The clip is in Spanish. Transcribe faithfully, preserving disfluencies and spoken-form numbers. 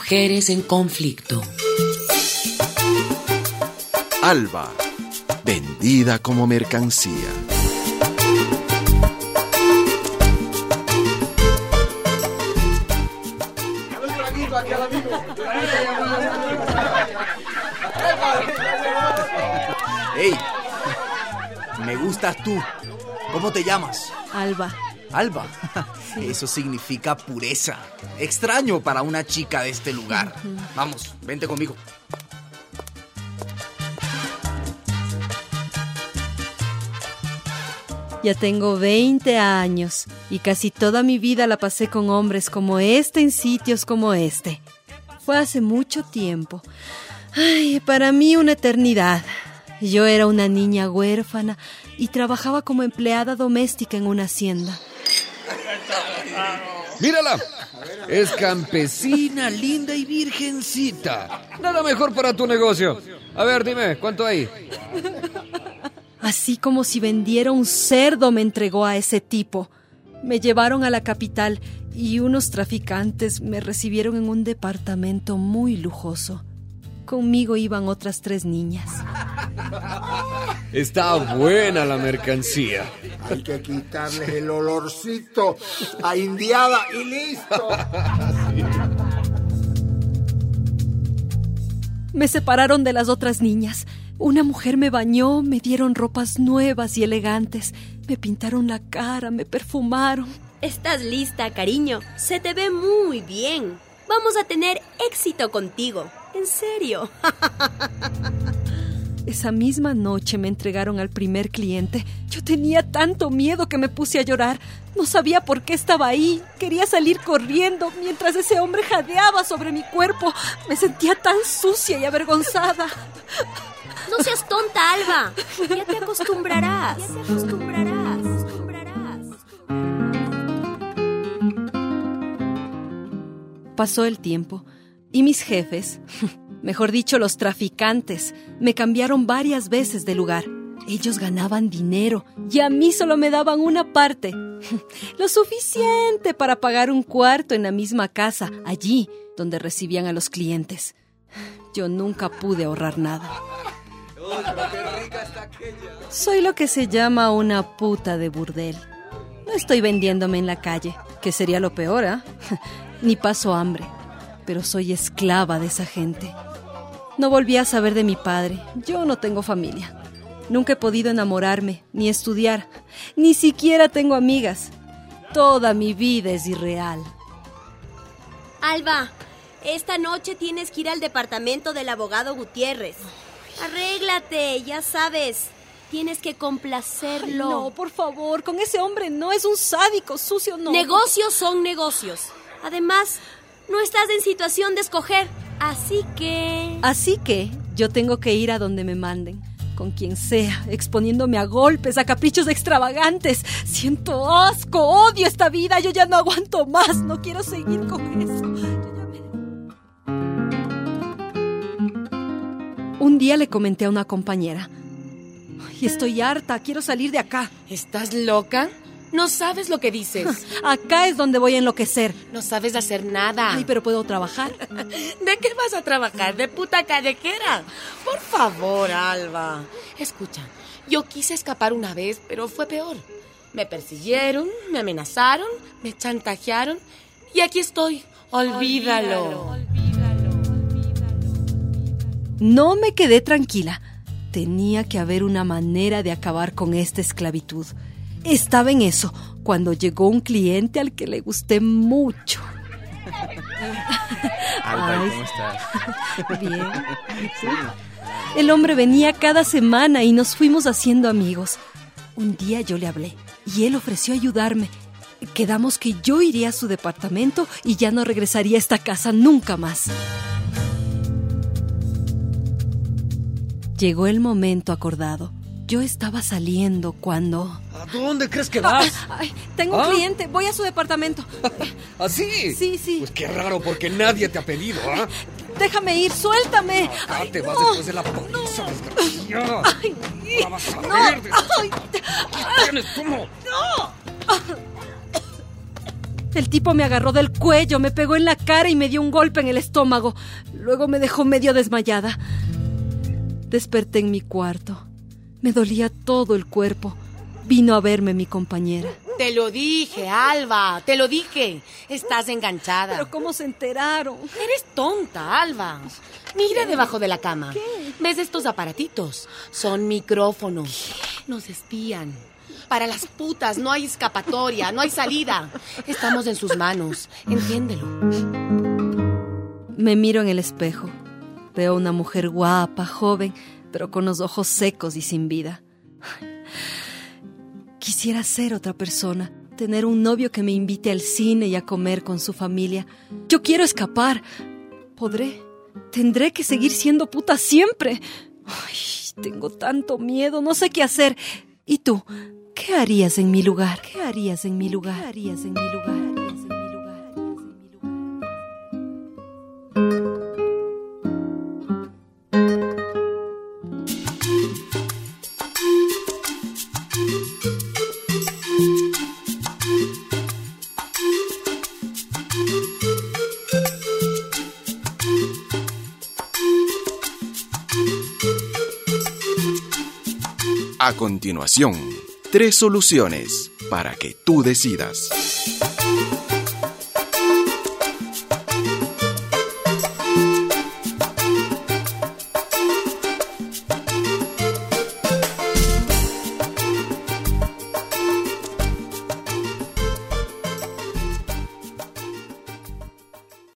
Mujeres en conflicto. Alba, vendida como mercancía. ¡Ey! Me gustas tú. ¿Cómo te llamas? Alba. Alba. Sí. Eso significa pureza. Extraño para una chica de este lugar. Uh-huh. Vamos, vente conmigo. Ya tengo veinte años y casi toda mi vida la pasé con hombres como este en sitios como este. Fue hace mucho tiempo. Ay, para mí una eternidad. Yo era una niña huérfana y trabajaba como empleada doméstica en una hacienda. ¡Mírala! Es campesina, linda y virgencita. Nada mejor para tu negocio. A ver, dime, ¿cuánto hay? Así como si vendiera un cerdo me entregó a ese tipo. Me llevaron a la capital y unos traficantes me recibieron en un departamento muy lujoso. Conmigo iban otras tres niñas. Está buena la mercancía. Hay que quitarles el olorcito a indiada y listo. Sí. Me separaron de las otras niñas. Una mujer me bañó, me dieron ropas nuevas y elegantes. Me pintaron la cara, me perfumaron. Estás lista, cariño. Se te ve muy bien. Vamos a tener éxito contigo. En serio. Esa misma noche me entregaron al primer cliente. Yo tenía tanto miedo que me puse a llorar. No sabía por qué estaba ahí. Quería salir corriendo mientras ese hombre jadeaba sobre mi cuerpo. Me sentía tan sucia y avergonzada. No seas tonta, Alba. Ya te acostumbrarás. Ya te acostumbrarás. acostumbrarás. Pasó el tiempo y mis jefes, mejor dicho, los traficantes, me cambiaron varias veces de lugar. Ellos ganaban dinero y a mí solo me daban una parte. Lo suficiente para pagar un cuarto en la misma casa, allí donde recibían a los clientes. Yo nunca pude ahorrar nada. Soy lo que se llama una puta de burdel. No estoy vendiéndome en la calle, que sería lo peor, ¿eh? Ni paso hambre, pero soy esclava de esa gente. No volví a saber de mi padre. Yo no tengo familia. Nunca he podido enamorarme, ni estudiar. Ni siquiera tengo amigas. Toda mi vida es irreal. Alba, esta noche tienes que ir al departamento del abogado Gutiérrez. Arréglate, ya sabes. Tienes que complacerlo. Ay, no, por favor, con ese hombre no, es un sádico, sucio, no. Negocios son negocios. Además, no estás en situación de escoger. Así que... Así que yo tengo que ir a donde me manden. Con quien sea, exponiéndome a golpes, a caprichos extravagantes. Siento asco, odio esta vida. Yo ya no aguanto más, no quiero seguir con eso. Un día le comenté a una compañera: "Ay, estoy harta, quiero salir de acá". ¿Estás loca? No sabes lo que dices. Acá es donde voy a enloquecer. No sabes hacer nada. Ay, pero puedo trabajar. ¿De qué vas a trabajar? ¿De puta callejera? Por favor, Alba. Escucha, yo quise escapar una vez, pero fue peor. Me persiguieron, me amenazaron, me chantajearon y aquí estoy. Olvídalo. Olvídalo. No me quedé tranquila. Tenía que haber una manera de acabar con esta esclavitud. Estaba en eso cuando llegó un cliente al que le gusté mucho. Alba, ¿cómo estás? Bien. ¿Sí? El hombre venía cada semana y nos fuimos haciendo amigos. Un día yo le hablé y él ofreció ayudarme. Quedamos que yo iría a su departamento y ya no regresaría a esta casa nunca más. Llegó el momento acordado. Yo estaba saliendo cuando... ¿A dónde crees que vas? Ay, tengo un ¿Ah? cliente, voy a su departamento. ¿Así? Sí, sí. Pues qué raro, porque nadie te ha pedido, ¿ah? ¿eh? Déjame ir, suéltame. Acá Ay, te vas no, después de la paliza, no. Desgraciada. Ay, la vas a no, ver. Ay, ¿Qué tienes? ¿Cómo? No. El tipo me agarró del cuello, me pegó en la cara y me dio un golpe en el estómago. Luego me dejó medio desmayada. Desperté en mi cuarto. Me dolía todo el cuerpo. Vino a verme mi compañera. Te lo dije, Alba, te lo dije. Estás enganchada. ¿Pero cómo se enteraron? Eres tonta, Alba. Mira debajo de la cama. ¿Qué? ¿Ves estos aparatitos? Son micrófonos. ¿Qué? Nos espían. Para las putas no hay escapatoria, no hay salida. Estamos en sus manos, entiéndelo. Me miro en el espejo. Veo una mujer guapa, joven, pero con los ojos secos y sin vida. Quisiera ser otra persona, tener un novio que me invite al cine y a comer con su familia. Yo quiero escapar. ¿Podré? ¿Tendré que seguir siendo puta siempre? Ay, tengo tanto miedo, no sé qué hacer. ¿Y tú? ¿Qué harías en mi lugar? ¿Qué harías en mi lugar? ¿Qué harías en mi lugar? ¿Qué harías en mi lugar? A continuación, tres soluciones para que tú decidas.